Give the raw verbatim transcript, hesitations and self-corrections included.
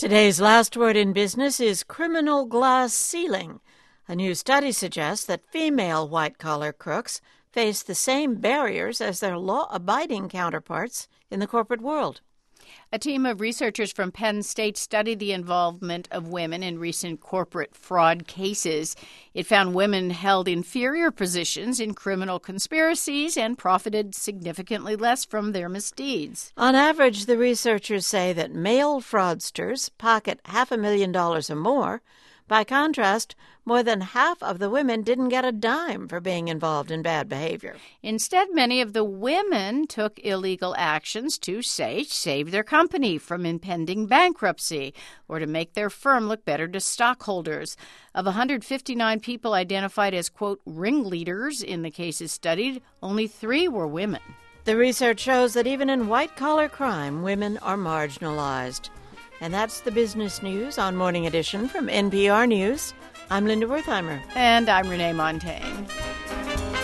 Today's last word in business is criminal glass ceiling. A new study suggests that female white-collar crooks face the same barriers as their law-abiding counterparts in the corporate world. A team of researchers from Penn State studied the involvement of women in recent corporate fraud cases. It found women held inferior positions in criminal conspiracies and profited significantly less from their misdeeds. On average, the researchers say that male fraudsters pocket half a million dollars or more. By contrast, more than half of the women didn't get a dime for being involved in bad behavior. Instead, many of the women took illegal actions to, say, save their company from impending bankruptcy or to make their firm look better to stockholders. Of one hundred fifty-nine people identified as, quote, ringleaders in the cases studied, only three were women. The research shows that even in white-collar crime, women are marginalized. And that's the business news on Morning Edition from N P R News. I'm Linda Wertheimer. And I'm Renee Montaigne.